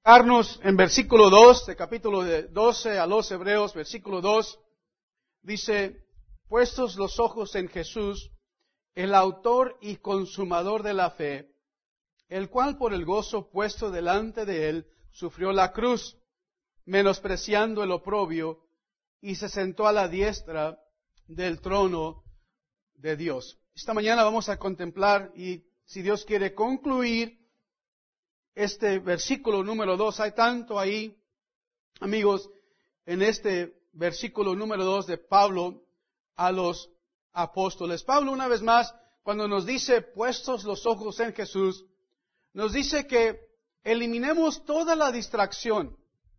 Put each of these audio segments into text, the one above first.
Arnos en versículo 2, de capítulo 12 a los Hebreos, versículo 2, dice, puestos los ojos en Jesús, el autor y consumador de la fe, el cual por el gozo puesto delante de él, sufrió la cruz, menospreciando el oprobio, y se sentó a la diestra del trono de Dios. Esta mañana vamos a contemplar y, si Dios quiere, concluir este versículo número 2. Hay tanto ahí, amigos, en este versículo número 2 de Pablo a los apóstoles. Pablo, una vez más, cuando nos dice, puestos los ojos en Jesús, nos dice que eliminemos toda la distracción.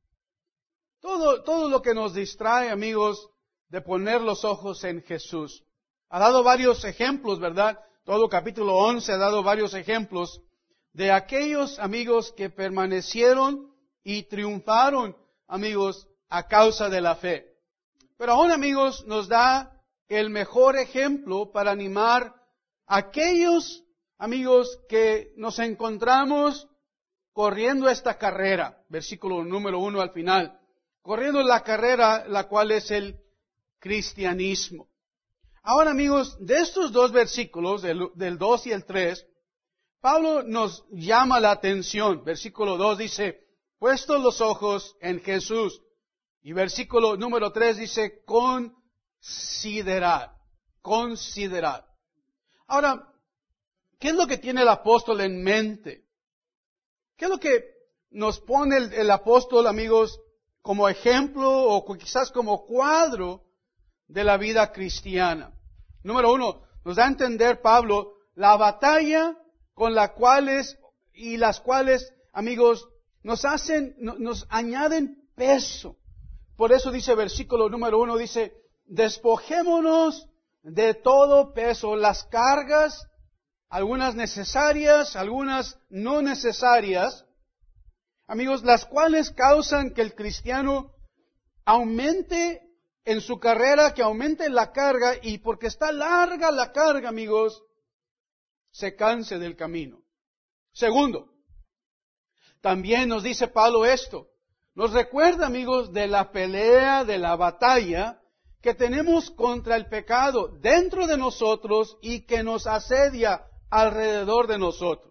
Todo lo que nos distrae, amigos, de poner los ojos en Jesús. Ha dado varios ejemplos, ¿verdad? Todo capítulo 11 ha dado varios ejemplos de aquellos amigos que permanecieron y triunfaron, amigos, a causa de la fe. Pero aún, amigos, nos da el mejor ejemplo para animar a aquellos, amigos, que nos encontramos corriendo esta carrera. Versículo número 1 al final. Corriendo la carrera, la cual es el cristianismo. Ahora, amigos, de estos dos versículos, del 2 y el 3, Pablo nos llama la atención. Versículo 2 dice, puestos los ojos en Jesús. Y versículo número 3 dice, considerad. Considerad. Ahora, ¿qué es lo que tiene el apóstol en mente? ¿Qué es lo que nos pone el apóstol, amigos, como ejemplo o quizás como cuadro de la vida cristiana? Número 1, nos da a entender Pablo la batalla con las cuales, amigos, nos añaden peso. Por eso dice versículo número 1, dice, despojémonos de todo peso, las cargas, algunas necesarias, algunas no necesarias, amigos, las cuales causan que el cristiano aumente en su carrera, que aumente la carga, y porque está larga la carga, amigos, se canse del camino. Segundo, también nos dice Pablo esto, nos recuerda, amigos, de la pelea, de la batalla que tenemos contra el pecado dentro de nosotros y que nos asedia alrededor de nosotros.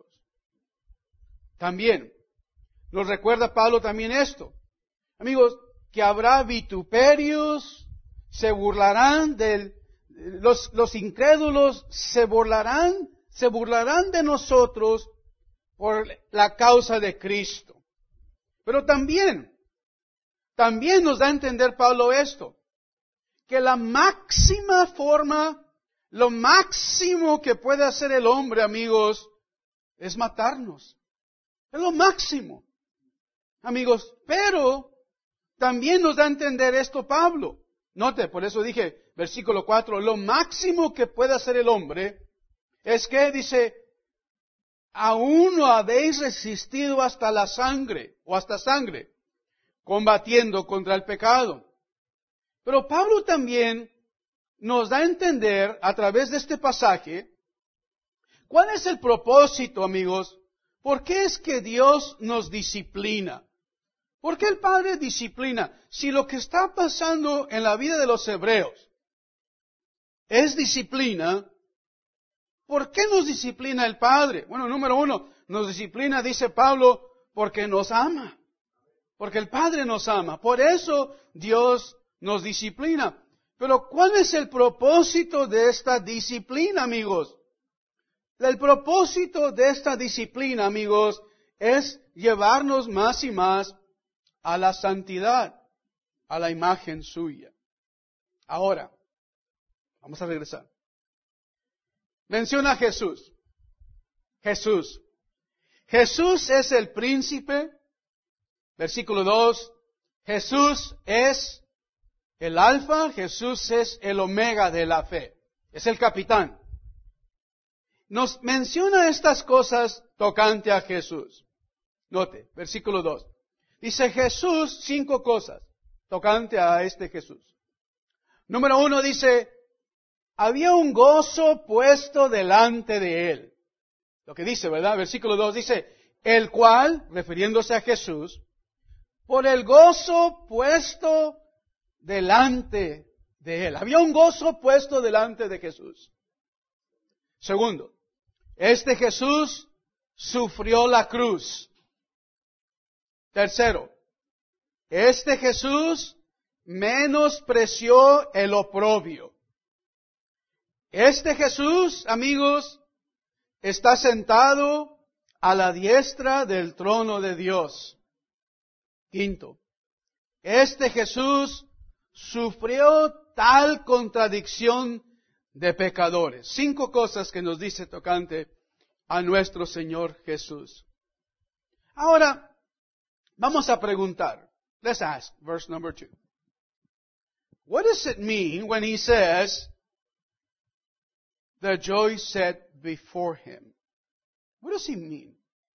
También nos recuerda Pablo también esto, amigos, que habrá vituperios, se burlarán los incrédulos, se burlarán de nosotros por la causa de Cristo. Pero también nos da a entender Pablo esto, que la máxima forma, lo máximo que puede hacer el hombre, amigos, es matarnos. Es lo máximo, amigos. Pero también nos da a entender esto Pablo. Note, por eso dije, versículo 4, lo máximo que puede hacer el hombre es que, dice, aún no habéis resistido hasta la sangre, o hasta sangre, combatiendo contra el pecado. Pero Pablo también nos da a entender, a través de este pasaje, cuál es el propósito, amigos. ¿Por qué es que Dios nos disciplina? ¿Por qué el Padre disciplina? Si lo que está pasando en la vida de los hebreos es disciplina, ¿por qué nos disciplina el Padre? Bueno, número 1, nos disciplina, dice Pablo, porque nos ama. Porque el Padre nos ama. Por eso Dios nos disciplina. Pero ¿cuál es el propósito de esta disciplina, amigos? El propósito de esta disciplina, amigos, es llevarnos más y más a la santidad, a la imagen suya. Ahora, vamos a regresar. Menciona a Jesús. Jesús es el príncipe. Versículo 2. Jesús es el alfa, Jesús es el omega de la fe. Es el capitán. Nos menciona estas cosas tocante a Jesús. Note, versículo 2. Dice Jesús 5 cosas tocante a este Jesús. Número 1 dice, había un gozo puesto delante de él. Lo que dice, ¿verdad? Versículo 2 dice, el cual, refiriéndose a Jesús, por el gozo puesto delante de él. Había un gozo puesto delante de Jesús. Segundo, este Jesús sufrió la cruz. Tercero, este Jesús menospreció el oprobio. Este Jesús, amigos, está sentado a la diestra del trono de Dios. Quinto, este Jesús sufrió tal contradicción de pecadores. 5 cosas que nos dice tocante a nuestro Señor Jesús. Ahora, vamos a preguntar. Let's ask, verse number 2. What does it mean when he says, the joy set before him? What does he mean?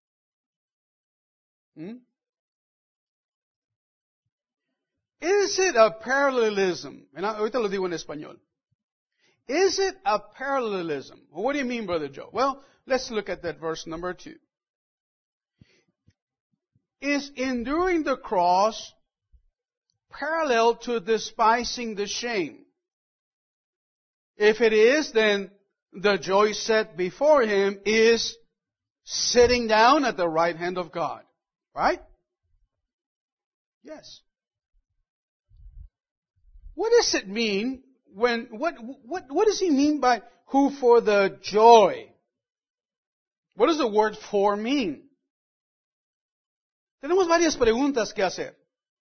Is it a parallelism? Ahorita lo digo en español. Is it a parallelism? Well, what do you mean, Brother Joe? Well, let's look at that verse number 2. Is enduring the cross parallel to despising the shame? If it is, then the joy set before him is sitting down at the right hand of God. Right? Yes. What does it mean when, what does he mean by who for the joy? What does the word for mean? Tenemos varias preguntas que hacer.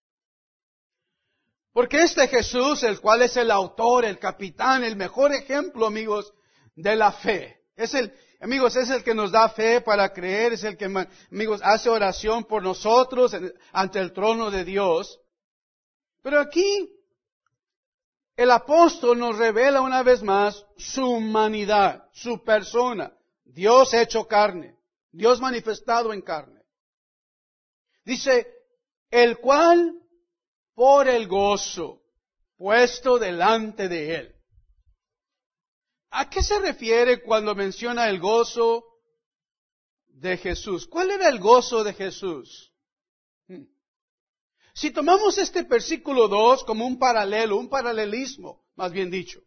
Porque este Jesús, el cual es el autor, el capitán, el mejor ejemplo, amigos, de la fe. Es el que nos da fe para creer, es el que, amigos, hace oración por nosotros ante el trono de Dios. Pero aquí, el apóstol nos revela una vez más su humanidad, su persona. Dios hecho carne, Dios manifestado en carne. Dice, el cual por el gozo puesto delante de él. ¿A qué se refiere cuando menciona el gozo de Jesús? ¿Cuál era el gozo de Jesús? Si tomamos este versículo 2 como un paralelo, un paralelismo, más bien dicho.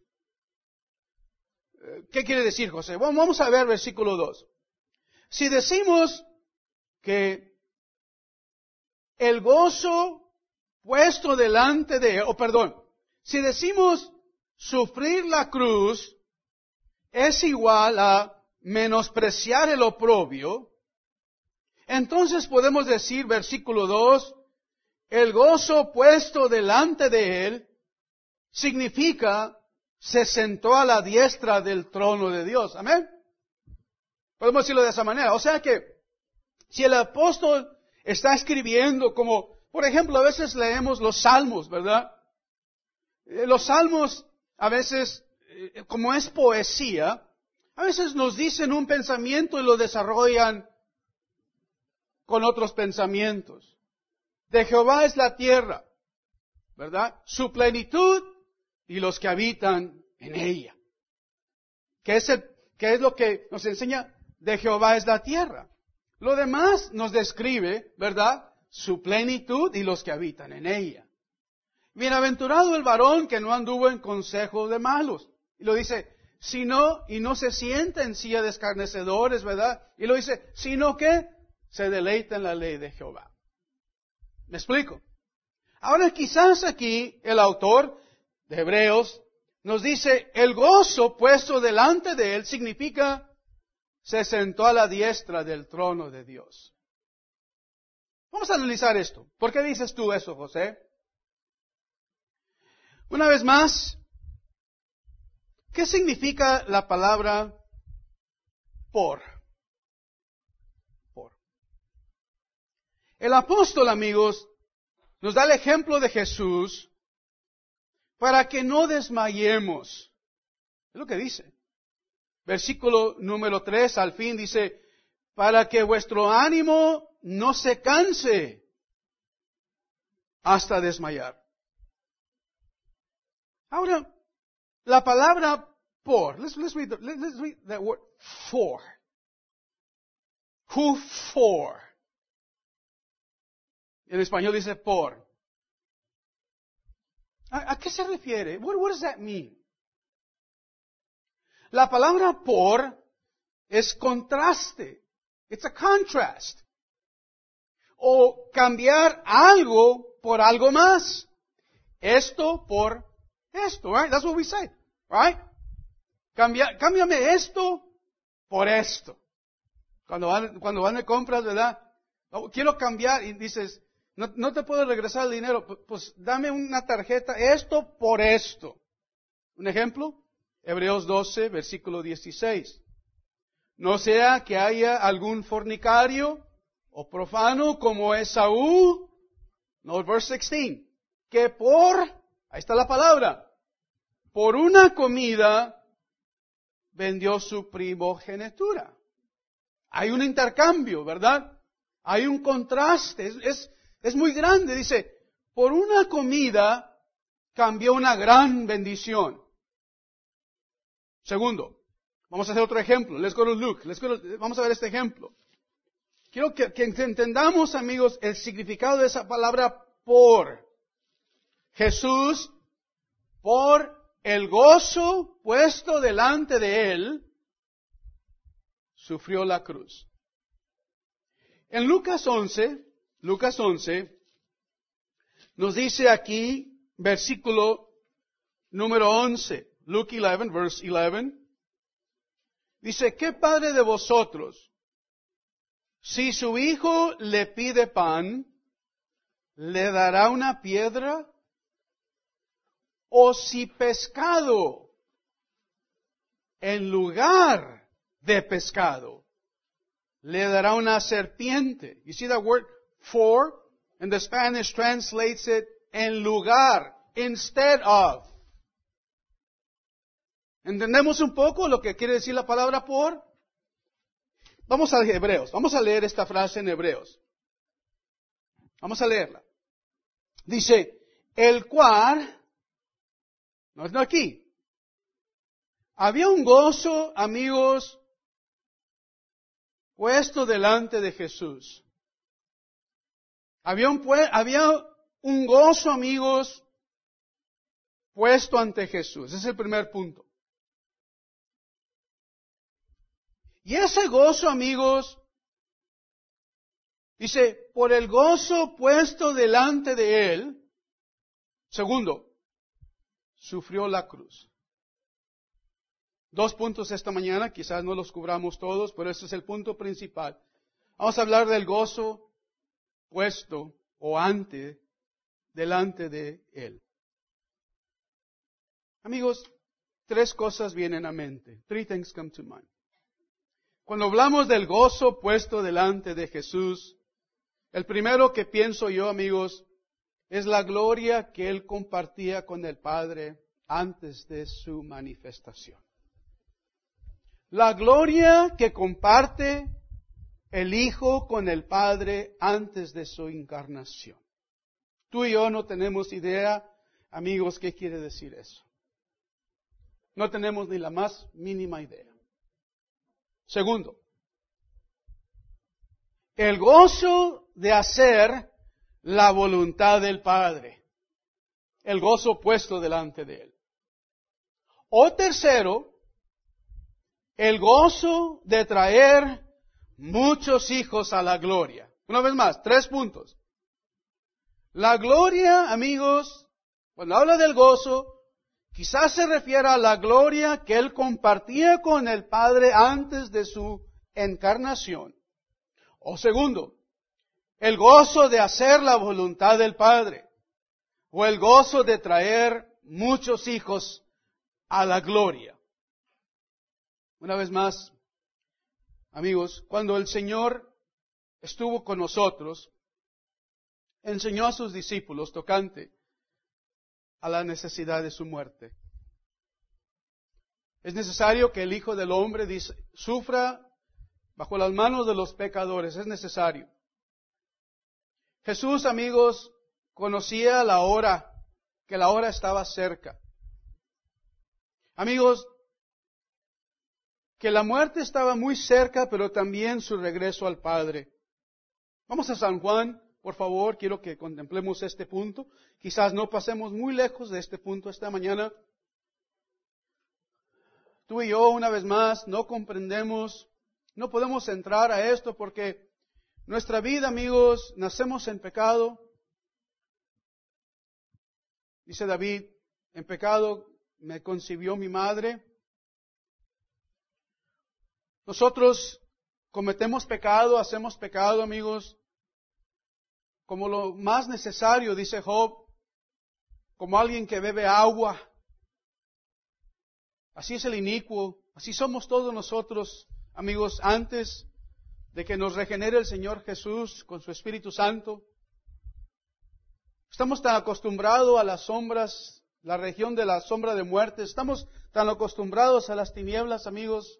¿Qué quiere decir, José? Bueno, vamos a ver versículo 2. Si decimos que el gozo puesto delante de, si decimos sufrir la cruz es igual a menospreciar el oprobio, entonces podemos decir, versículo 2, el gozo puesto delante de él significa se sentó a la diestra del trono de Dios. Amén. Podemos decirlo de esa manera. O sea que si el apóstol está escribiendo como, por ejemplo, a veces leemos los salmos, ¿verdad? Los salmos, a veces, como es poesía, a veces nos dicen un pensamiento y lo desarrollan con otros pensamientos. De Jehová es la tierra, ¿verdad? Su plenitud y los que habitan en ella. ¿Qué es lo que nos enseña? De Jehová es la tierra. Lo demás nos describe, ¿verdad? Su plenitud y los que habitan en ella. Bienaventurado el varón que no anduvo en consejo de malos. Y lo dice, sino, y no se sienta en silla de escarnecedores, ¿verdad? Y lo dice, sino que se deleita en la ley de Jehová. ¿Me explico? Ahora quizás aquí el autor de Hebreos nos dice, el gozo puesto delante de él significa se sentó a la diestra del trono de Dios. Vamos a analizar esto. ¿Por qué dices tú eso, José? Una vez más, ¿qué significa la palabra por? Por. El apóstol, amigos, nos da el ejemplo de Jesús para que no desmayemos. Es lo que dice. Versículo número 3, al fin dice, para que vuestro ánimo no se canse hasta desmayar. Ahora, la palabra por, let's read that word, for. Who for? En español dice por. ¿A qué se refiere? What does that mean? La palabra por es contraste. It's a contrast. O cambiar algo por algo más. Esto por esto, right? That's what we say, right? Cámbiame esto por esto. Cuando van de compras, ¿verdad? Quiero cambiar y dices, no te puedo regresar el dinero, pues dame una tarjeta, esto por esto. Un ejemplo, Hebreos 12, versículo 16. No sea que haya algún fornicario o profano como Esaú, no, verse 16, que ahí está la palabra, por una comida vendió su primogenitura. Hay un intercambio, ¿verdad? Hay un contraste, es muy grande. Dice, por una comida cambió una gran bendición. Segundo, vamos a hacer otro ejemplo. Let's go to Luke. Vamos a ver este ejemplo. Quiero que entendamos, amigos, el significado de esa palabra por. Jesús, por el gozo puesto delante de él, sufrió la cruz. En Lucas 11, nos dice aquí, versículo número 11, Luke 11, verse 11, dice, ¿qué padre de vosotros, si su hijo le pide pan, le dará una piedra? O si pescado, en lugar de pescado, le dará una serpiente. You see that word for? And the Spanish translates it en lugar, instead of. ¿Entendemos un poco lo que quiere decir la palabra por? Vamos a Hebreos. Vamos a leer esta frase en Hebreos. Vamos a leerla. Dice, el cual, no aquí. Había un gozo, amigos, puesto delante de Jesús. Había un gozo, amigos, puesto ante Jesús. Ese es el primer punto. Y ese gozo, amigos, dice, por el gozo puesto delante de él, segundo, sufrió la cruz. 2 puntos esta mañana, quizás no los cubramos todos, pero ese es el punto principal. Vamos a hablar del gozo puesto o delante de él. Amigos, 3 cosas vienen a mente. 3 things come to mind. Cuando hablamos del gozo puesto delante de Jesús, el primero que pienso yo, amigos, es la gloria que Él compartía con el Padre antes de su manifestación. La gloria que comparte el Hijo con el Padre antes de su encarnación. Tú y yo no tenemos idea, amigos, qué quiere decir eso. No tenemos ni la más mínima idea. Segundo, el gozo de hacer la voluntad del Padre. El gozo puesto delante de Él. O tercero, el gozo de traer muchos hijos a la gloria. Una vez más, 3 puntos. La gloria, amigos, cuando habla del gozo, quizás se refiera a la gloria que Él compartía con el Padre antes de su encarnación. O segundo, el gozo de hacer la voluntad del Padre. O el gozo de traer muchos hijos a la gloria. Una vez más, amigos, cuando el Señor estuvo con nosotros, enseñó a sus discípulos tocante a la necesidad de su muerte. Es necesario que el Hijo del Hombre sufra bajo las manos de los pecadores. Es necesario. Jesús, amigos, conocía que la hora estaba cerca. Amigos, que la muerte estaba muy cerca, pero también su regreso al Padre. Vamos a San Juan, por favor, quiero que contemplemos este punto. Quizás no pasemos muy lejos de este punto esta mañana. Tú y yo, una vez más, no comprendemos, no podemos entrar a esto porque nuestra vida, amigos, nacemos en pecado. Dice David, en pecado me concibió mi madre. Nosotros cometemos pecado, hacemos pecado, amigos, como lo más necesario, dice Job, como alguien que bebe agua. Así es el inicuo, así somos todos nosotros, amigos, antes de que nos regenere el Señor Jesús con su Espíritu Santo. Estamos tan acostumbrados a las sombras, la región de la sombra de muerte, estamos tan acostumbrados a las tinieblas, amigos,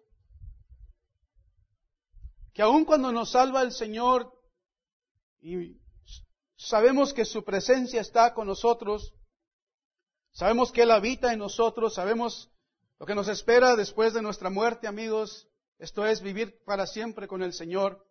que aun cuando nos salva el Señor y sabemos que su presencia está con nosotros, sabemos que Él habita en nosotros, sabemos lo que nos espera después de nuestra muerte, amigos, esto es vivir para siempre con el Señor.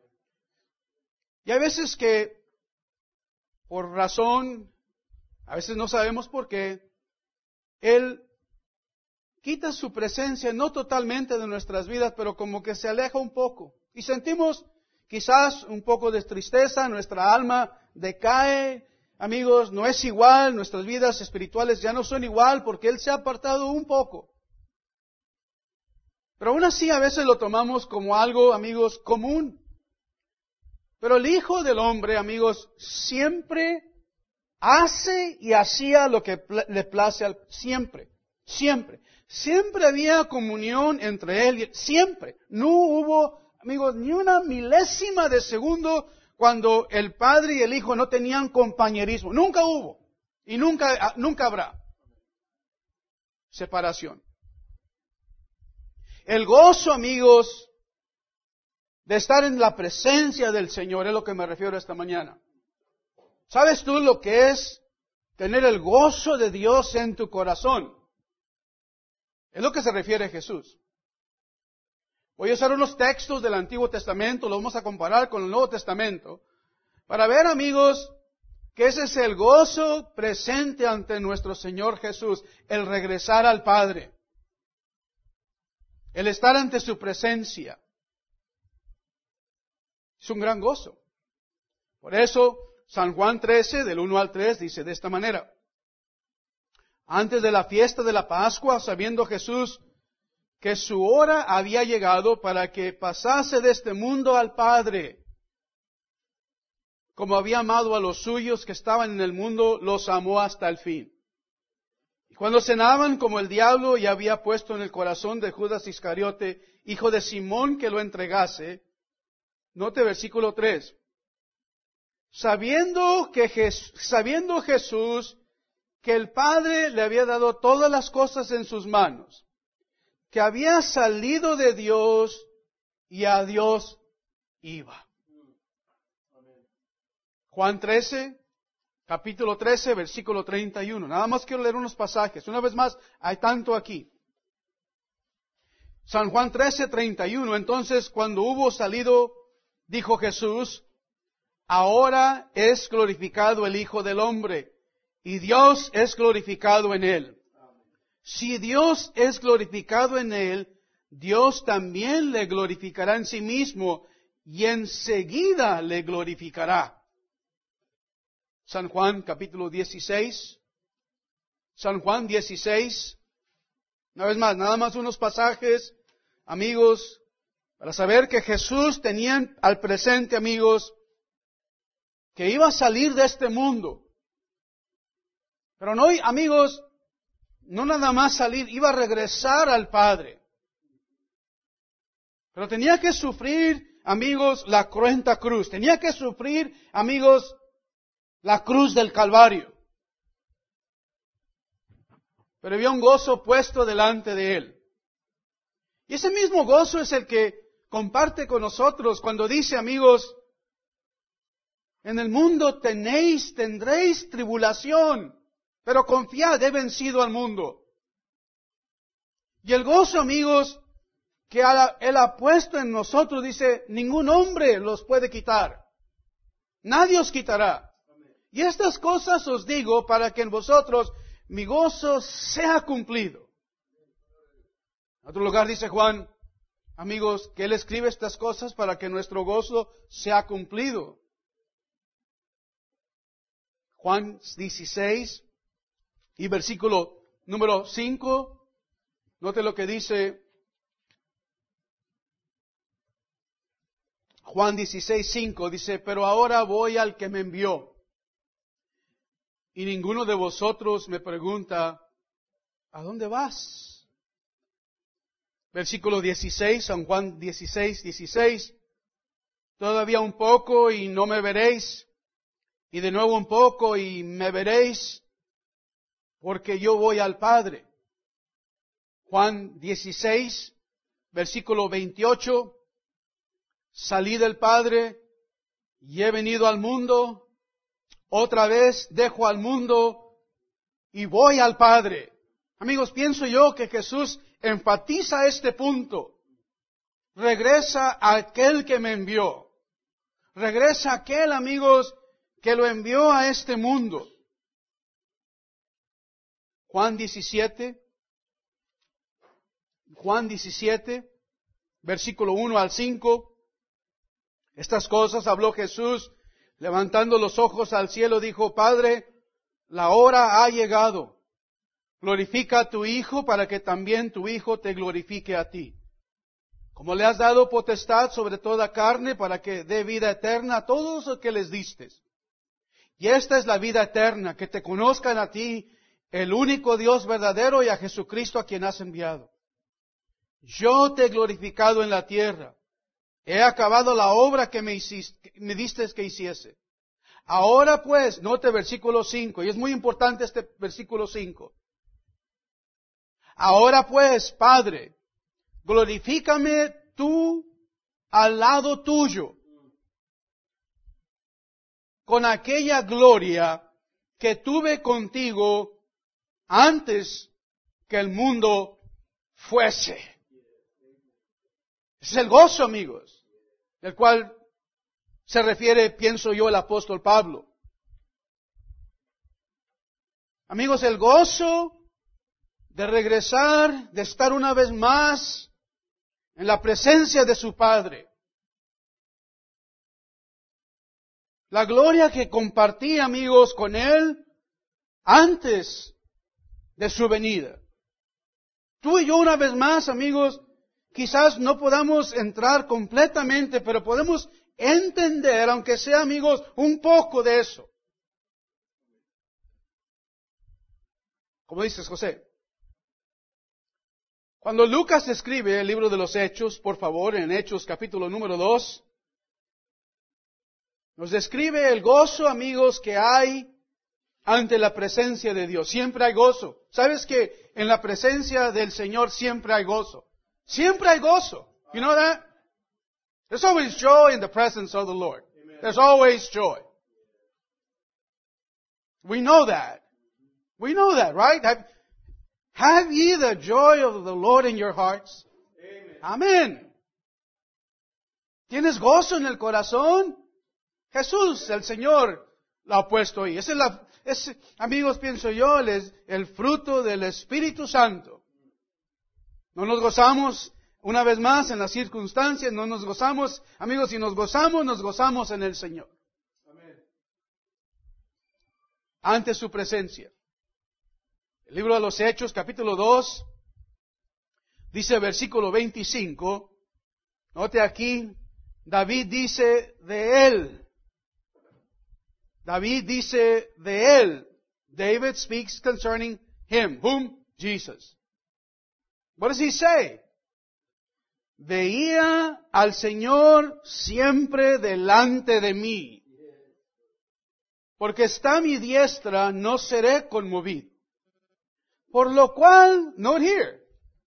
Y hay veces que, por razón, a veces no sabemos por qué, Él quita su presencia, no totalmente de nuestras vidas, pero como que se aleja un poco. Y sentimos quizás un poco de tristeza, nuestra alma decae, amigos, no es igual, nuestras vidas espirituales ya no son igual porque Él se ha apartado un poco. Pero aún así a veces lo tomamos como algo, amigos, común. Pero el Hijo del Hombre, amigos, siempre hace y hacía lo que le place al siempre. Siempre había comunión entre Él, siempre. No hubo, amigos, ni una milésima de segundo cuando el Padre y el Hijo no tenían compañerismo. Nunca hubo y nunca habrá separación. El gozo, amigos, de estar en la presencia del Señor es lo que me refiero esta mañana. ¿Sabes tú lo que es tener el gozo de Dios en tu corazón? Es lo que se refiere Jesús. Voy a usar unos textos del Antiguo Testamento, los vamos a comparar con el Nuevo Testamento, para ver, amigos, que ese es el gozo presente ante nuestro Señor Jesús, el regresar al Padre, el estar ante su presencia. Es un gran gozo. Por eso, San Juan 13, del 1 al 3, dice de esta manera: antes de la fiesta de la Pascua, sabiendo Jesús que su hora había llegado para que pasase de este mundo al Padre, como había amado a los suyos que estaban en el mundo, los amó hasta el fin. Y cuando cenaban, como el diablo ya había puesto en el corazón de Judas Iscariote, hijo de Simón, que lo entregase, note versículo 3, sabiendo Jesús que el Padre le había dado todas las cosas en sus manos, que había salido de Dios y a Dios iba. Juan 13, capítulo 13, versículo 31. Nada más quiero leer unos pasajes. Una vez más, hay tanto aquí. San Juan 13, 31. Entonces, cuando hubo salido, dijo Jesús: ahora es glorificado el Hijo del Hombre, y Dios es glorificado en Él. Si Dios es glorificado en Él, Dios también le glorificará en sí mismo, y enseguida le glorificará. San Juan capítulo 16. San Juan 16. Una vez más, nada más unos pasajes, amigos, para saber que Jesús tenía al presente, amigos, que iba a salir de este mundo. Pero no, amigos, no nada más salir, iba a regresar al Padre. Pero tenía que sufrir, amigos, la cruenta cruz. Tenía que sufrir, amigos, la cruz del Calvario. Pero había un gozo puesto delante de Él. Y ese mismo gozo es el que comparte con nosotros cuando dice, amigos, en el mundo tendréis tribulación, pero confiad, he vencido al mundo. Y el gozo, amigos, que Él ha puesto en nosotros, dice, ningún hombre los puede quitar. Nadie os quitará. Y estas cosas os digo para que en vosotros mi gozo sea cumplido. En otro lugar dice Juan, amigos, que Él escribe estas cosas para que nuestro gozo sea cumplido. Juan 16 y versículo número 5. Note lo que dice Juan 16, 5. Dice, pero ahora voy al que me envió. Y ninguno de vosotros me pregunta, ¿a dónde vas? Versículo 16, San Juan 16, 16. Todavía un poco y no me veréis. Y de nuevo un poco y me veréis, porque yo voy al Padre. Juan 16, versículo 28. Salí del Padre y he venido al mundo. Otra vez dejo al mundo y voy al Padre. Amigos, pienso yo que Jesús enfatiza este punto. Regresa a aquel que me envió. Regresa a aquel, amigos, que lo envió a este mundo. Juan 17, versículo 1 al 5. Estas cosas habló Jesús, levantando los ojos al cielo, dijo, Padre, la hora ha llegado. Glorifica a tu Hijo para que también tu Hijo te glorifique a ti. Como le has dado potestad sobre toda carne para que dé vida eterna a todos los que les distes. Y esta es la vida eterna, que te conozcan a ti, el único Dios verdadero, y a Jesucristo a quien has enviado. Yo te he glorificado en la tierra. He acabado la obra que me diste que hiciese. Ahora pues, note versículo 5, y es muy importante este versículo 5. Ahora pues, Padre, glorifícame tú al lado tuyo, con aquella gloria que tuve contigo antes que el mundo fuese. Ese es el gozo, amigos, del cual se refiere, pienso yo, el apóstol Pablo. Amigos, el gozo de regresar, de estar una vez más en la presencia de su Padre. La gloria que compartí, amigos, con Él antes de su venida. Tú y yo una vez más, amigos, quizás no podamos entrar completamente, pero podemos entender, aunque sea, amigos, un poco de eso. Como dices, José. Cuando Lucas escribe el libro de los Hechos, por favor, en Hechos capítulo número 2, nos describe el gozo, amigos, que hay ante la presencia de Dios. Siempre hay gozo. ¿Sabes que en la presencia del Señor siempre hay gozo? Siempre hay gozo. You know that? There's always joy in the presence of the Lord. There's always joy. We know that. We know that, right? Have ye the joy of the Lord in your hearts? Amén. ¿Tienes gozo en el corazón? Jesús, el Señor, lo ha puesto ahí. Amigos, pienso yo, es el fruto del Espíritu Santo. No nos gozamos una vez más en las circunstancias, no nos gozamos, amigos, si nos gozamos en el Señor. Amén. Ante su presencia. El libro de los Hechos, capítulo 2, dice versículo 25, note aquí, David dice de él. David speaks concerning him. Whom? Jesus. What does he say? Veía al Señor siempre delante de mí. Porque está a mi diestra, no seré conmovido. Por lo cual, note here,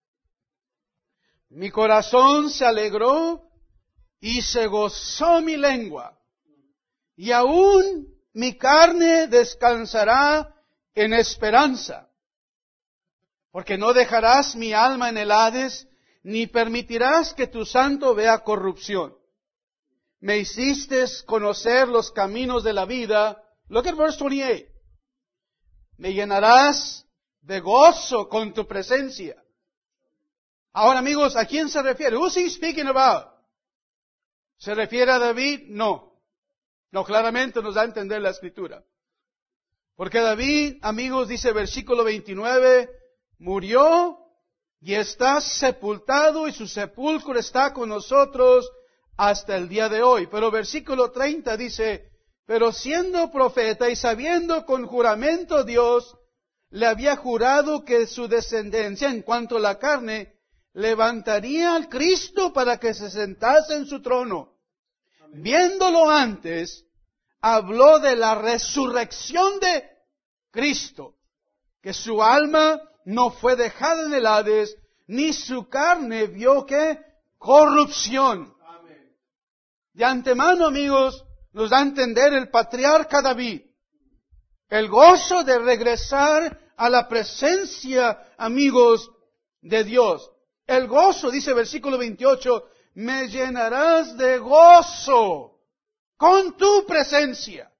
mi corazón se alegró y se gozó mi lengua. Y aún mi carne descansará en esperanza. Porque no dejarás mi alma en el Hades, ni permitirás que tu santo vea corrupción. me hiciste conocer los caminos de la vida. Look at verse 28. Me llenarás de gozo con tu presencia. Ahora, amigos, ¿a quién se refiere? Who's he speaking about? ¿Se refiere a David? No. No, claramente nos da a entender la Escritura. Porque David, amigos, dice versículo 29, murió y está sepultado y su sepulcro está con nosotros hasta el día de hoy. Pero versículo 30 dice, pero siendo profeta y sabiendo con juramento Dios, le había jurado que su descendencia, en cuanto a la carne, levantaría al Cristo para que se sentase en su trono. Amén. Viéndolo antes, habló de la resurrección de Cristo, que su alma no fue dejada en el Hades, ni su carne vio que corrupción. Amén. De antemano, amigos, nos da a entender el patriarca David, el gozo de regresar a la presencia, amigos, de Dios. El gozo, dice versículo 28, me llenarás de gozo con tu presencia.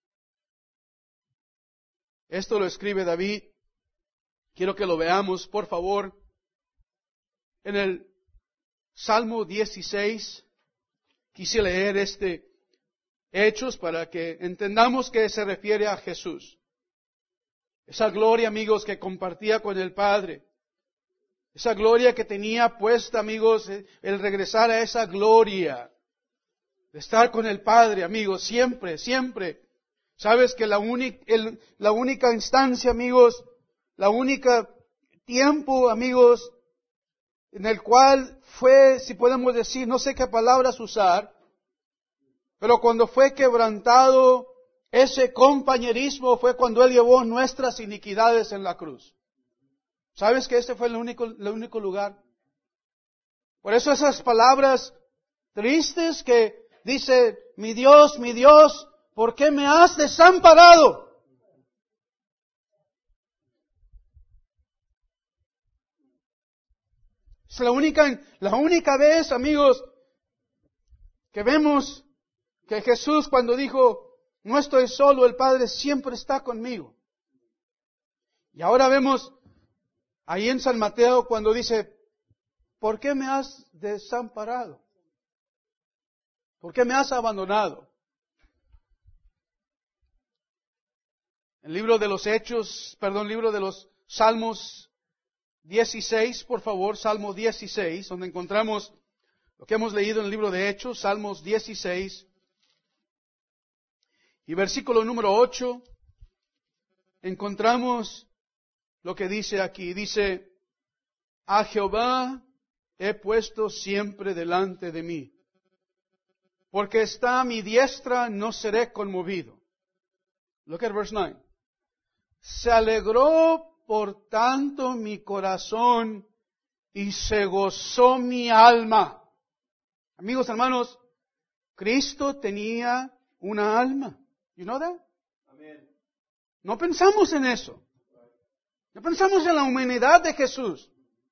Esto lo escribe David. Quiero que lo veamos, por favor. En el Salmo 16, quise leer Hechos para que entendamos que se refiere a Jesús. Esa gloria, amigos, que compartía con el Padre. Esa gloria que tenía puesta, amigos, el regresar a esa gloria. De estar con el Padre, amigos, siempre, siempre. Sabes que la única instancia, amigos, la única tiempo, amigos, en el cual fue, si podemos decir, no sé qué palabras usar, pero cuando fue quebrantado ese compañerismo fue cuando Él llevó nuestras iniquidades en la cruz. ¿Sabes que ese fue el único lugar? Por eso esas palabras tristes que dice, mi Dios, ¿por qué me has desamparado? Es la única vez, amigos, que vemos que Jesús cuando dijo, no estoy solo, el Padre siempre está conmigo. Y ahora vemos ahí en San Mateo cuando dice, ¿por qué me has desamparado? ¿Por qué me has abandonado? El libro de los libro de los Salmos 16, por favor, Salmo 16, donde encontramos lo que hemos leído en el libro de Hechos, Salmos 16, y versículo número 8, encontramos lo que dice aquí. Dice, a Jehová he puesto siempre delante de mí, porque está a mi diestra, no seré conmovido. Look at verse 9. Se alegró por tanto mi corazón y se gozó mi alma. Amigos, hermanos, Cristo tenía una alma. You know that? Amen. No pensamos en eso. No pensamos en la humanidad de Jesús.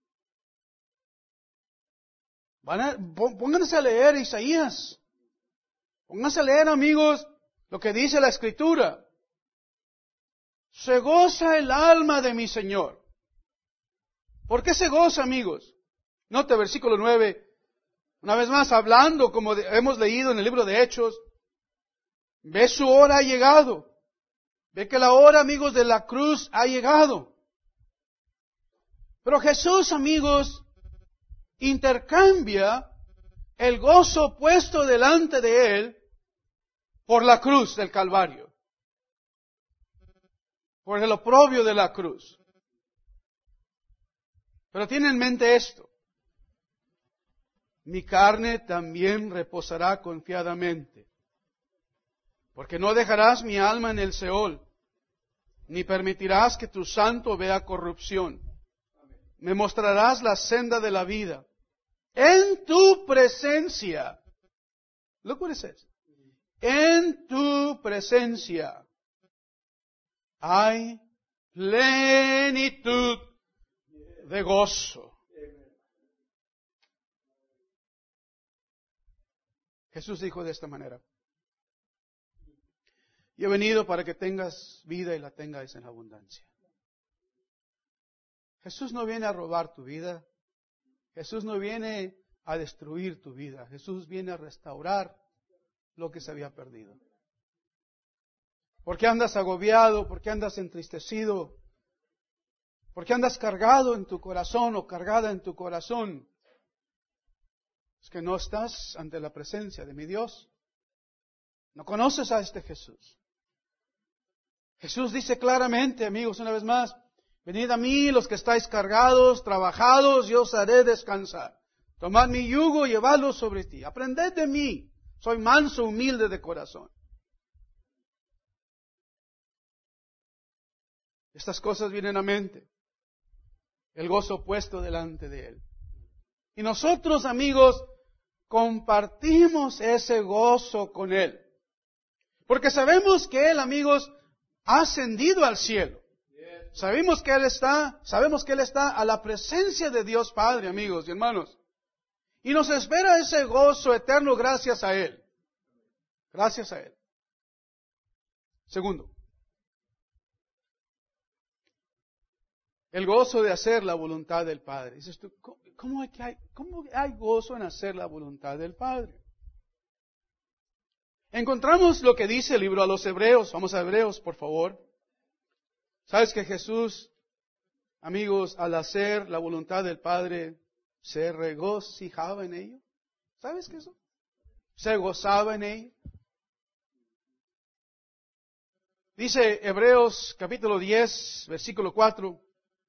Pónganse a leer Isaías. Pónganse a leer, amigos, lo que dice la Escritura. Se goza el alma de mi Señor. ¿Por qué se goza, amigos? Note versículo 9. Una vez más, hablando, como hemos leído en el libro de Hechos, ve su hora ha llegado. Ve que la hora, amigos, de la cruz ha llegado. Pero Jesús, amigos, intercambia el gozo puesto delante de Él por la cruz del Calvario. Por el oprobio de la cruz. Pero tiene en mente esto. Mi carne también reposará confiadamente, porque no dejarás mi alma en el Seol, ni permitirás que tu santo vea corrupción. Me mostrarás la senda de la vida. En tu presencia. Look what it says. En tu presencia hay plenitud de gozo. Jesús dijo de esta manera: yo he venido para que tengas vida y la tengas en abundancia. Jesús no viene a robar tu vida. Jesús no viene a destruir tu vida. Jesús viene a restaurar lo que se había perdido. ¿Por qué andas agobiado? ¿Por qué andas entristecido? ¿Por qué andas cargado en tu corazón o cargada en tu corazón? Es que no estás ante la presencia de mi Dios. No conoces a este Jesús. Jesús dice claramente, amigos, una vez más: venid a mí los que estáis cargados, trabajados, yo os haré descansar. Tomad mi yugo y llevadlo sobre ti. Aprended de mí. Soy manso, humilde de corazón. Estas cosas vienen a mente. El gozo puesto delante de Él. Y nosotros, amigos, compartimos ese gozo con Él. Porque sabemos que Él, amigos, ha ascendido al cielo. Sabemos que Él está a la presencia de Dios Padre, amigos y hermanos. Y nos espera ese gozo eterno gracias a Él. Gracias a Él. Segundo, el gozo de hacer la voluntad del Padre. Dices tú, ¿cómo hay gozo en hacer la voluntad del Padre? Encontramos lo que dice el libro a los Hebreos. Vamos a Hebreos, por favor. ¿Sabes que Jesús, amigos, al hacer la voluntad del Padre, se regocijaba en ello? ¿Sabes qué es eso? Se gozaba en ello. Dice Hebreos capítulo 10, versículo 4.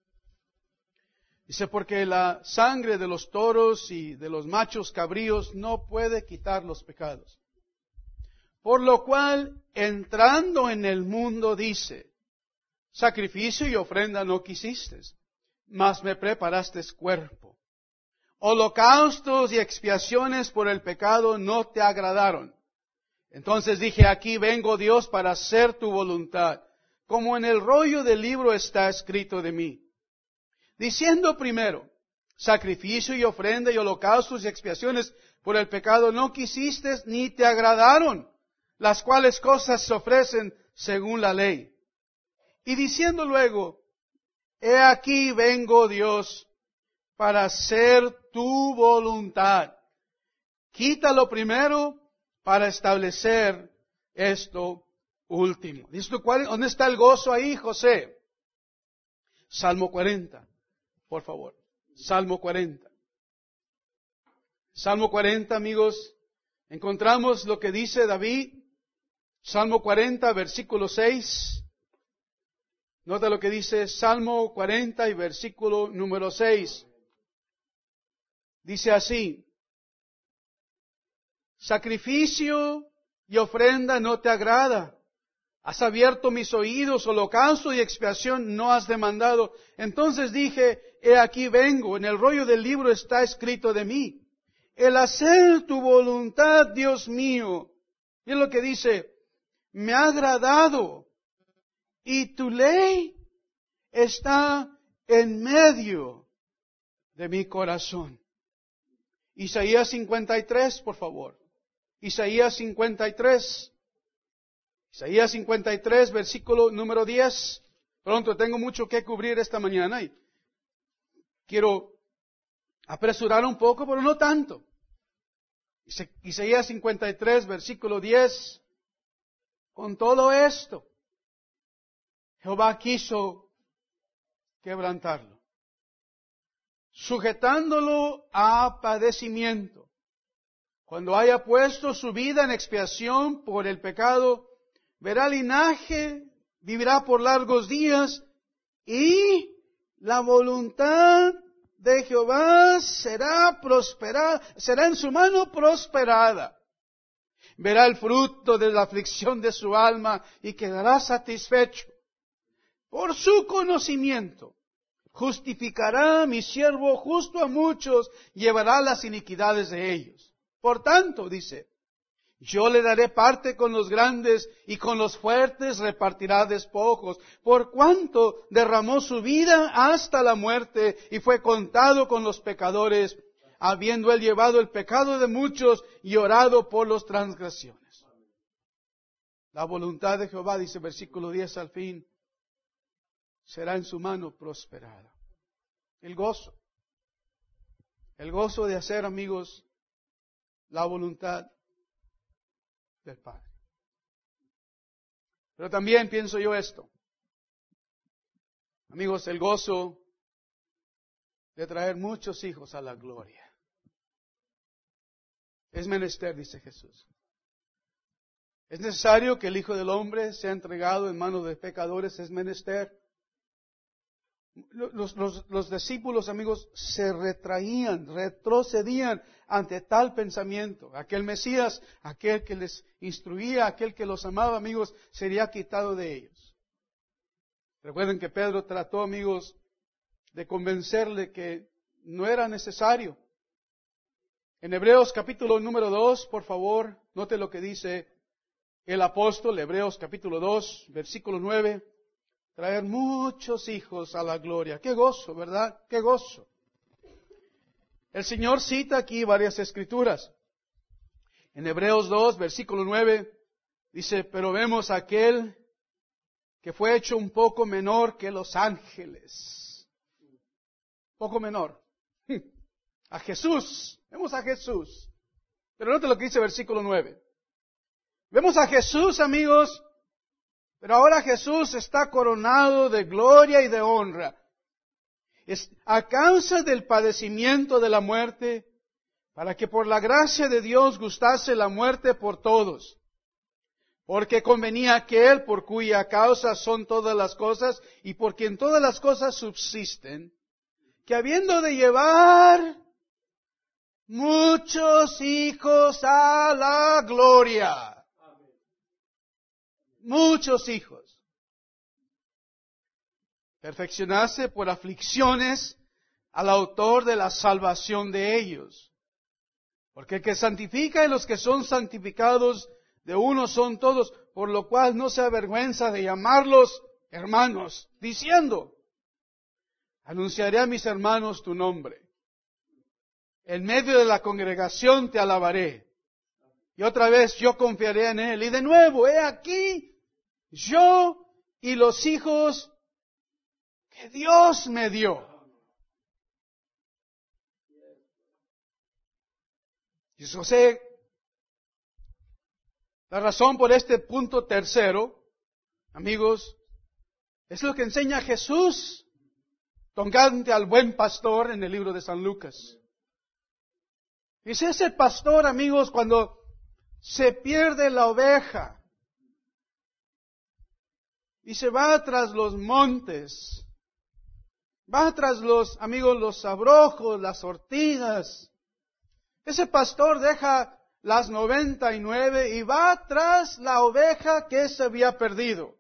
Dice: porque la sangre de los toros y de los machos cabríos no puede quitar los pecados. Por lo cual, entrando en el mundo, dice: sacrificio y ofrenda no quisiste, mas me preparaste cuerpo. Holocaustos y expiaciones por el pecado no te agradaron. Entonces dije: aquí vengo, Dios, para hacer tu voluntad, como en el rollo del libro está escrito de mí. Diciendo primero: sacrificio y ofrenda y holocaustos y expiaciones por el pecado no quisiste ni te agradaron, las cuales cosas se ofrecen según la ley. Y diciendo luego: he aquí vengo, Dios, para hacer tu voluntad. Quítalo primero para establecer esto último. ¿Dónde está el gozo ahí, José? Salmo 40, por favor. Salmo 40. Salmo 40, amigos, encontramos lo que dice David. Salmo 40, versículo 6. Nota lo que dice Salmo 40 y versículo número 6. Dice así: sacrificio y ofrenda no te agrada. Has abierto mis oídos, holocausto y expiación no has demandado. Entonces dije: he aquí vengo, en el rollo del libro está escrito de mí. El hacer tu voluntad, Dios mío. Y es lo que dice: me ha agradado, y tu ley está en medio de mi corazón. Isaías 53, por favor. Isaías 53. Isaías 53, versículo número 10. Pronto, tengo mucho que cubrir esta mañana y quiero apresurar un poco, pero no tanto. Isaías 53, versículo 10. Con todo esto, Jehová quiso quebrantarlo, sujetándolo a padecimiento. Cuando haya puesto su vida en expiación por el pecado, verá linaje, vivirá por largos días, y la voluntad de Jehová será en su mano prosperada. Verá el fruto de la aflicción de su alma y quedará satisfecho. Por su conocimiento justificará a mi siervo justo a muchos, llevará las iniquidades de ellos. Por tanto, dice, yo le daré parte con los grandes y con los fuertes repartirá despojos, por cuanto derramó su vida hasta la muerte y fue contado con los pecadores. habiendo él llevado el pecado de muchos y orado por los transgresiones. La voluntad de Jehová, dice versículo 10 al fin, será en su mano prosperada. El gozo de hacer, amigos, la voluntad del Padre. Pero también pienso yo esto, amigos, el gozo de traer muchos hijos a la gloria. Es menester, dice Jesús. Es necesario que el Hijo del Hombre sea entregado en manos de pecadores, es menester. Los discípulos, amigos, se retrocedían ante tal pensamiento. Aquel Mesías, aquel que les instruía, aquel que los amaba, amigos, sería quitado de ellos. Recuerden que Pedro trató, amigos, de convencerle que no era necesario. En Hebreos capítulo número 2, por favor, note lo que dice el apóstol, Hebreos capítulo 2, versículo 9. Traer muchos hijos a la gloria. Qué gozo, ¿verdad? Qué gozo. El Señor cita aquí varias escrituras. En Hebreos 2, versículo 9, dice, pero vemos a aquel que fue hecho un poco menor que los ángeles. Poco menor. A Jesús. Vemos a Jesús. Pero note lo que dice el versículo 9. Vemos a Jesús, amigos, pero ahora Jesús está coronado de gloria y de honra. Es a causa del padecimiento de la muerte, para que por la gracia de Dios gustase la muerte por todos. Porque convenía aquel por cuya causa son todas las cosas y por quien todas las cosas subsisten, que habiendo de llevar muchos hijos a la gloria. Muchos hijos. Perfeccionarse por aflicciones al autor de la salvación de ellos. Porque el que santifica y los que son santificados de uno son todos, por lo cual no se avergüenza de llamarlos hermanos, diciendo, anunciaré a mis hermanos tu nombre. En medio de la congregación te alabaré. Y otra vez yo confiaré en Él. Y de nuevo, he aquí, yo y los hijos que Dios me dio. Y José, la razón por este punto tercero, amigos, es lo que enseña Jesús, tocante al buen pastor en el libro de San Lucas. Dice ese pastor, amigos, cuando se pierde la oveja y se va tras los montes, va tras los, amigos, los abrojos, las ortigas. Ese pastor deja las 99 y va tras la oveja que se había perdido.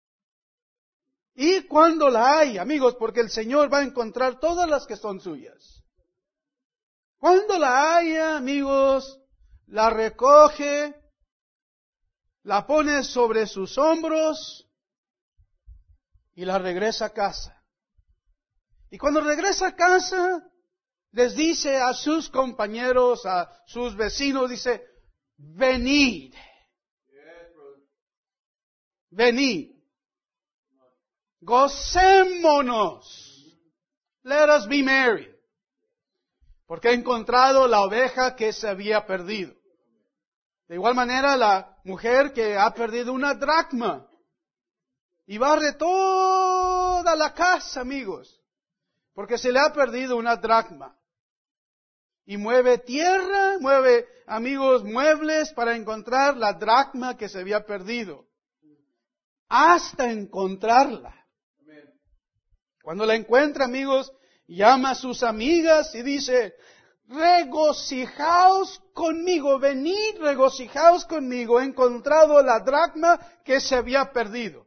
Y cuando la hay, amigos, porque el Señor va a encontrar todas las que son suyas. Cuando la haya, amigos, la recoge, la pone sobre sus hombros y la regresa a casa. Y cuando regresa a casa, les dice a sus compañeros, a sus vecinos, dice, venid. Venid. Gocémonos. Let us be merry. Porque he encontrado la oveja que se había perdido. De igual manera, la mujer que ha perdido una dracma. Y barre toda la casa, amigos. Porque se le ha perdido una dracma. Y mueve tierra, mueve, amigos, muebles para encontrar la dracma que se había perdido. Hasta encontrarla. Cuando la encuentra, amigos, llama a sus amigas y dice, regocijaos conmigo, venid, regocijaos conmigo, he encontrado la dracma que se había perdido.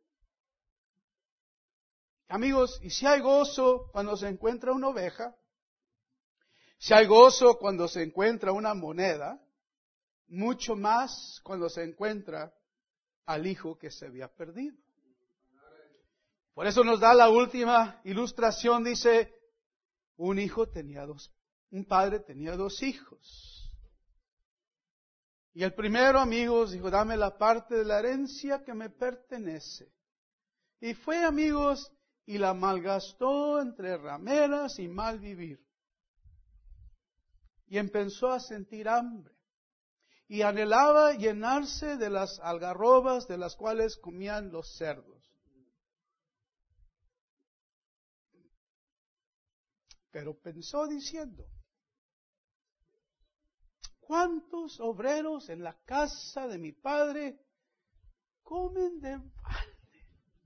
Amigos, y si hay gozo cuando se encuentra una oveja, si hay gozo cuando se encuentra una moneda, mucho más cuando se encuentra al hijo que se había perdido. Por eso nos da la última ilustración, dice, un hijo tenía dos un padre tenía 2 hijos. Y el primero, amigos, dijo, dame la parte de la herencia que me pertenece. Y fue, amigos, y la malgastó entre rameras y mal vivir. Y empezó a sentir hambre. Y anhelaba llenarse de las algarrobas de las cuales comían los cerdos. Pero pensó diciendo, ¿cuántos obreros en la casa de mi padre comen de balde?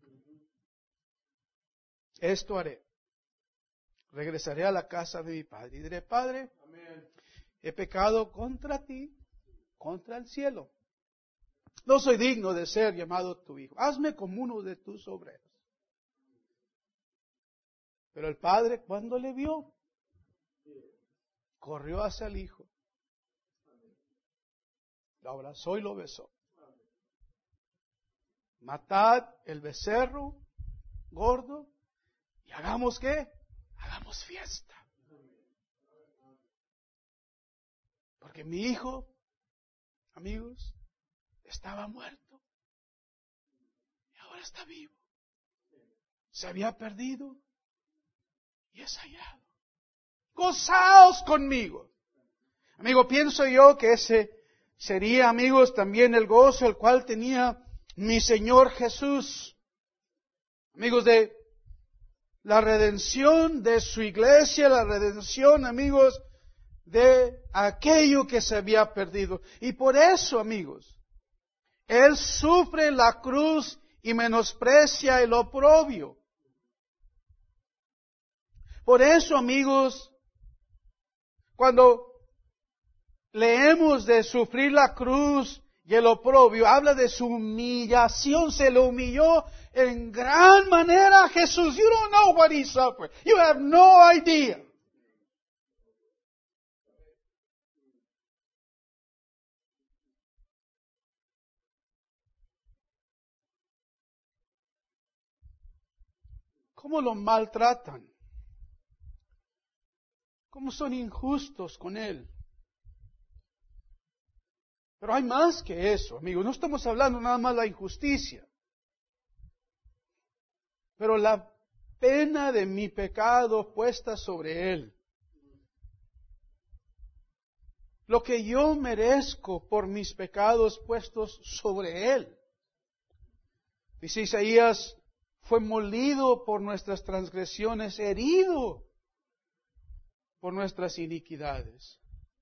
Esto haré. Regresaré a la casa de mi padre y diré, Padre, he pecado contra ti, contra el cielo. No soy digno de ser llamado tu hijo. Hazme como uno de tus obreros. Pero el padre, cuando le vio, corrió hacia el hijo. Lo abrazó y lo besó. Matad el becerro gordo y hagamos ¿qué? Hagamos fiesta. Porque mi hijo, amigos, estaba muerto y ahora está vivo. Se había perdido y es hallado. Gozaos conmigo. Amigo, pienso yo que ese sería, amigos, también el gozo el cual tenía mi Señor Jesús. Amigos, de la redención de su iglesia, la redención, amigos, de aquello que se había perdido. Y por eso, amigos, Él sufre la cruz y menosprecia el oprobio. Por eso, amigos, cuando leemos de sufrir la cruz y el oprobio, habla de su humillación, se lo humilló en gran manera a Jesús. You don't know what he suffered. You have no idea. ¿Cómo lo maltratan? ¿Cómo son injustos con él? Pero hay más que eso, amigos. No estamos hablando nada más de la injusticia. Pero la pena de mi pecado puesta sobre él. Lo que yo merezco por mis pecados puestos sobre él. Dice Isaías, fue molido por nuestras transgresiones, herido por nuestras iniquidades.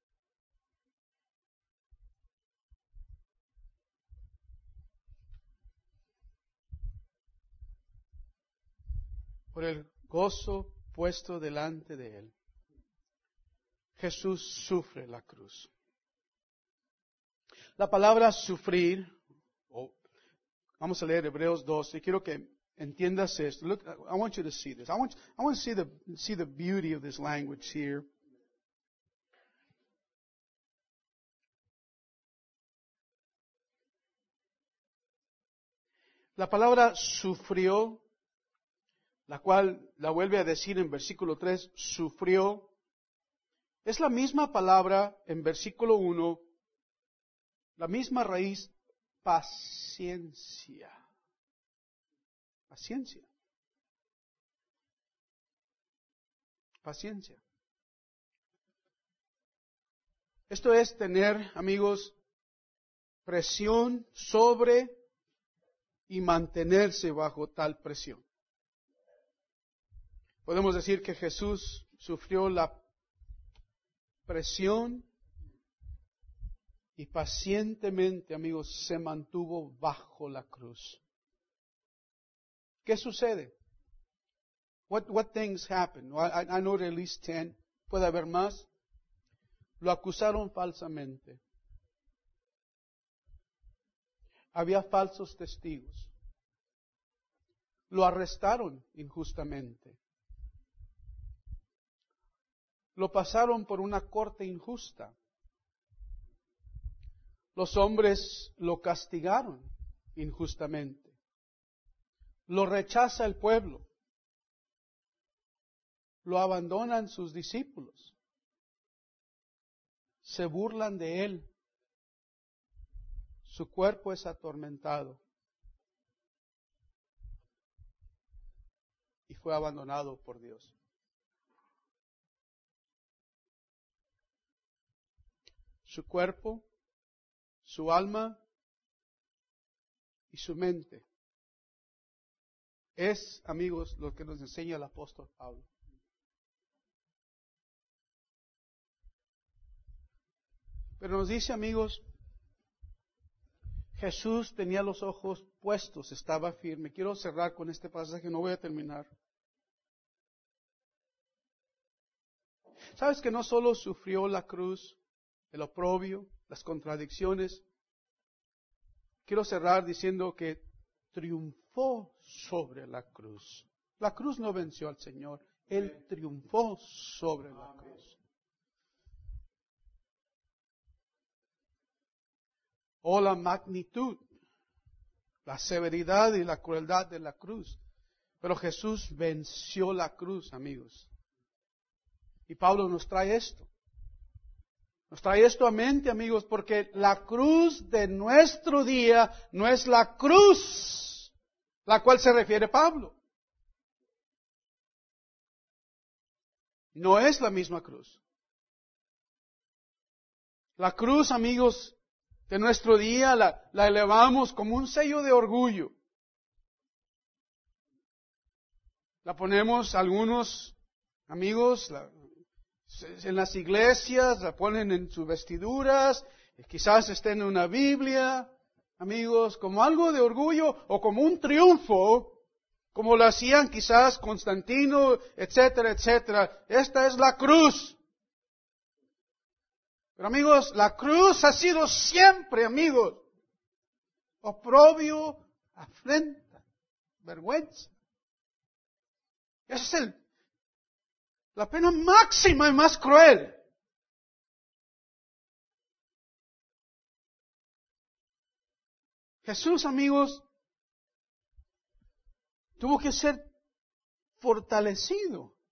Por el gozo puesto delante de él. Jesús sufre la cruz. La palabra sufrir, vamos a leer Hebreos 2, y quiero que entiendas esto. Look, I want you to see this. I want to see the beauty of this language here. La palabra sufrió, la cual la vuelve a decir en versículo 3, sufrió, es la misma palabra en versículo 1, la misma raíz, paciencia. Paciencia. Paciencia. Esto es tener, amigos, presión sobre y mantenerse bajo tal presión. Podemos decir que Jesús sufrió la presión y pacientemente, amigos, se mantuvo bajo la cruz. ¿Qué sucede? What things happen? I know at least 10. ¿Puede haber más? Lo acusaron falsamente. Había falsos testigos. Lo arrestaron injustamente. Lo pasaron por una corte injusta. Los hombres lo castigaron injustamente. Lo rechaza el pueblo. Lo abandonan sus discípulos. se burlan de Él. Su cuerpo es atormentado. Y fue abandonado por Dios. Su cuerpo, su alma y su mente. Es, amigos, lo que nos enseña el apóstol Pablo. Pero nos dice, amigos, Jesús tenía los ojos puestos, estaba firme. Quiero cerrar con este pasaje, no voy a terminar. ¿Sabes que no solo sufrió la cruz, el oprobio, las contradicciones? Quiero cerrar diciendo que triunfó sobre la cruz. La cruz no venció al Señor, Él triunfó sobre la cruz. Oh, la magnitud, la severidad y la crueldad de la cruz. Pero Jesús venció la cruz, amigos. Y Pablo nos trae esto. Nos trae esto a mente, amigos, porque la cruz de nuestro día no es la cruz a la cual se refiere Pablo. No es la misma cruz. La cruz, amigos, de nuestro día la elevamos como un sello de orgullo. La ponemos algunos amigos en las iglesias, la ponen en sus vestiduras, quizás estén en una Biblia, amigos, como algo de orgullo o como un triunfo, como lo hacían quizás Constantino, etcétera, etcétera. Esta es la cruz. Pero amigos, la cruz ha sido siempre, amigos, oprobio, afrenta, vergüenza. Esa es la pena máxima y más cruel. Jesús, amigos, tuvo que ser fortalecido.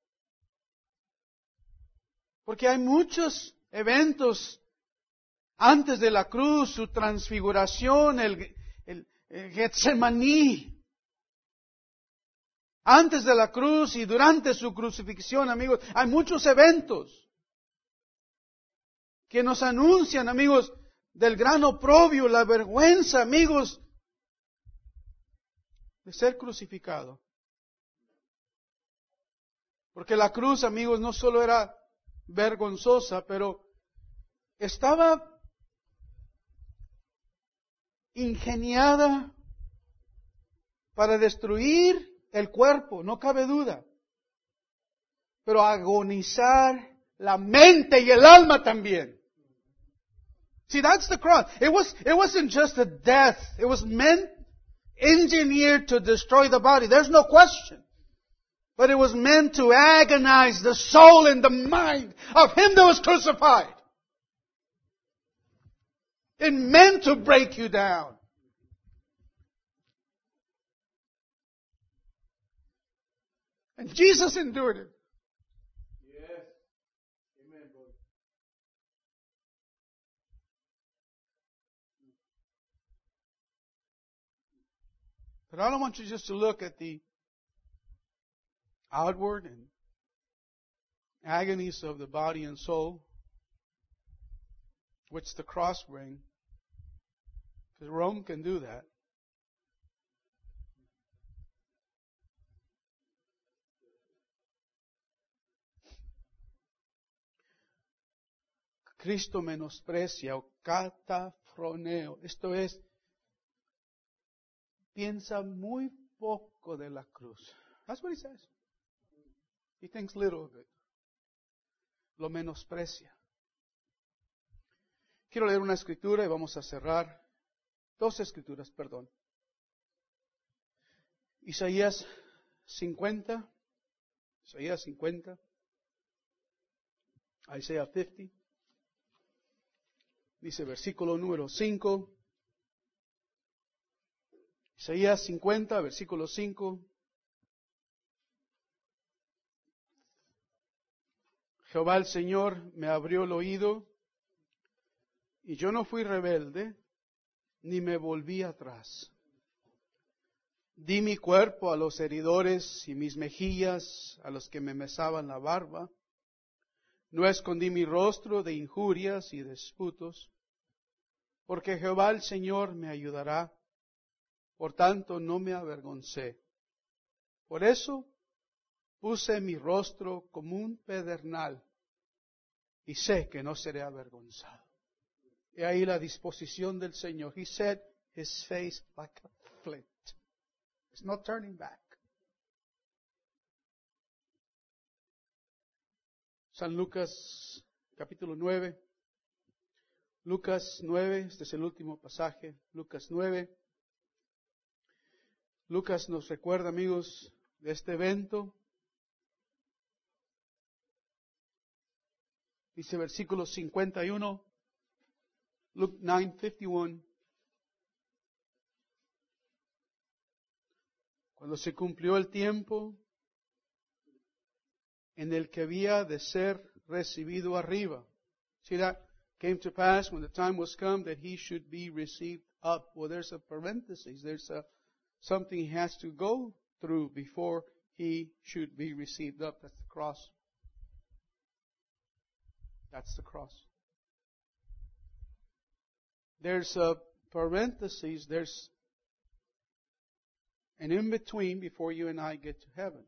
Porque hay muchos eventos antes de la cruz, su transfiguración, el Getsemaní. Antes de la cruz y durante su crucifixión, amigos, hay muchos eventos que nos anuncian, amigos, del gran oprobio, la vergüenza, amigos, de ser crucificado. Porque la cruz, amigos, no solo era vergonzosa, pero estaba ingeniada para destruir el cuerpo, no cabe duda. Pero agonizar la mente y el alma también. See, that's the cross. It wasn't just a death. It was engineered to destroy the body. There's no question. But it was meant to agonize the soul and the mind of Him that was crucified. It meant to break you down. And Jesus endured it. Yes. Amen, brother. But I don't want you just to look at the outward and agonies of the body and soul, which the cross brings, because Rome can do that. Cristo menosprecia o catafroneo. Esto es, piensa muy poco de la cruz. That's what he says. He thinks little of it. Lo menosprecia. Quiero leer una escritura y vamos a cerrar. Dos escrituras, perdón. Isaías 50. Isaiah 50. Isaiah 50. Dice versículo número 5. Isaías 50, versículo 5. Jehová el Señor me abrió el oído Y yo no fui rebelde, ni me volví atrás. Di mi cuerpo a los heridores y mis mejillas a los que me mesaban la barba. No escondí mi rostro de injurias y disputos, porque Jehová el Señor me ayudará. Por tanto, no me avergoncé. Por eso puse mi rostro como un pedernal y sé que no seré avergonzado. Y ahí la disposición del Señor. He set his face like a flint. It's not turning back. San Lucas, capítulo 9. Lucas 9, este es el último pasaje. Lucas 9. Lucas nos recuerda, amigos, de este evento. Dice versículo 51. Luke 9:51. Cuando se cumplió el tiempo en el que había de ser recibido arriba. See that came to pass when the time was come that he should be received up. Well, there's a parenthesis. There's something he has to go through before he should be received up. That's the cross. That's the cross. There's a parenthesis. There's an in-between before you and I get to heaven.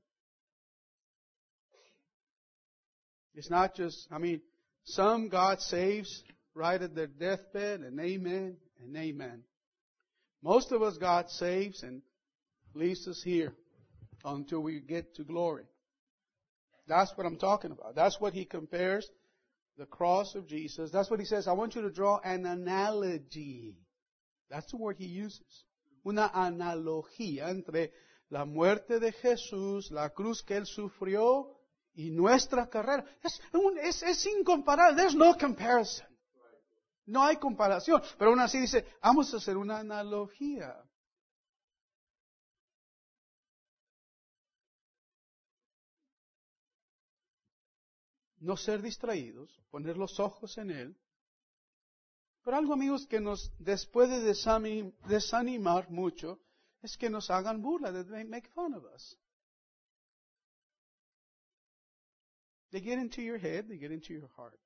It's not just, some God saves right at their deathbed, and amen and amen. Most of us God saves and leaves us here until we get to glory. That's what I'm talking about. That's what he compares the cross of Jesus. That's what he says. I want you to draw an analogy. That's the word he uses. Una analogía entre la muerte de Jesús, la cruz que él sufrió y nuestra carrera. Es incomparable. There's no comparison. No hay comparación. Pero aún así dice, vamos a hacer una analogía. No ser distraídos, poner los ojos en él. Pero algo, amigos, que nos, después de desanimar mucho, es que nos hagan burla, they make fun of us. They get into your head, they get into your heart.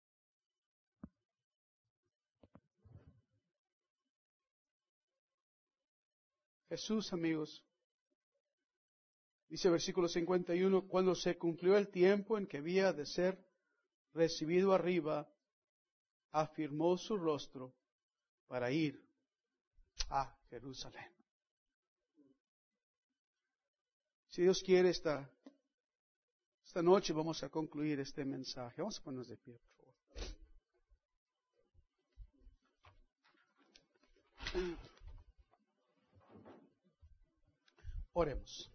Jesús, amigos, dice versículo 51, cuando se cumplió el tiempo en que había de ser recibido arriba, afirmó su rostro para ir a Jerusalén. Si Dios quiere, esta noche vamos a concluir este mensaje. Vamos a ponernos de pie, por favor. Oremos.